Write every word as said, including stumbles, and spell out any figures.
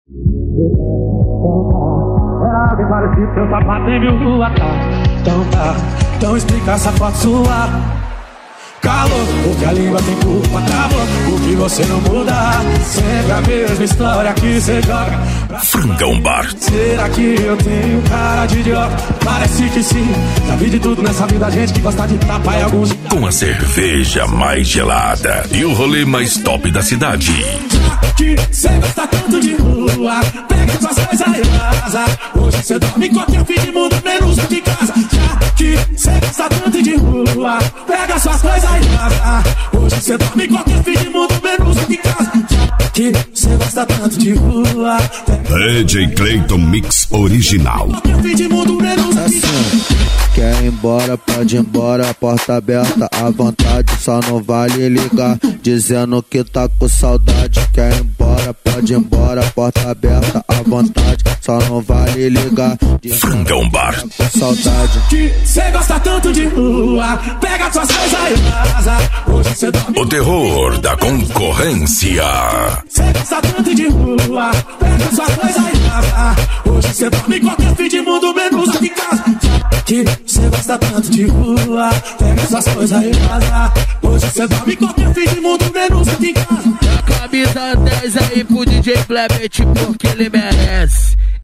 É alguém parecido, seu sapato tem mil rua, tá? Então tá, então explica essa foto sua. Calor, porque a língua tem culpa, travou, porque você não muda. Sempre a mesma história que você joga. Frangão Bar. Será que eu tenho cara de idiota? Parece que sim. Já vi de tudo nessa vida, gente que gosta de tapar em alguns. Com a cerveja mais gelada e o rolê mais top da cidade. Já que cê gosta tanto de rua, pega suas coisas e vaza. Hoje cê dorme em qualquer fim de mundo, menos do que casa. Já que cê gosta tanto de rua, pega suas coisas e vaza. Hoje cê dorme em qualquer fim de mundo, menos do que casa. Já que cê gosta tanto de rua, D J Clayton Mix Original. Assim, quer ir embora, pode ir embora, porta aberta à vontade, só não vale ligar, dizendo que tá com saudade. Quer ir embora, pode ir embora, porta aberta à vontade, só não vale ligar, Frangão Bar. Tá com saudade. Que cê gosta tanto de rua, pega suas coisas e vaza. Hoje cê dorme. O terror da concorrência. Cê gosta tanto de rua, pega suas coisas e vaza. Hoje cê dorme em qualquer fim de mundo, menos aqui em casa. Que cê gosta tanto de rua, pega suas coisas e vaza. Hoje cê dorme em qualquer fim de mundo, menos aqui em casa. Camisa dez aí pro D J Clemente porque ele merece.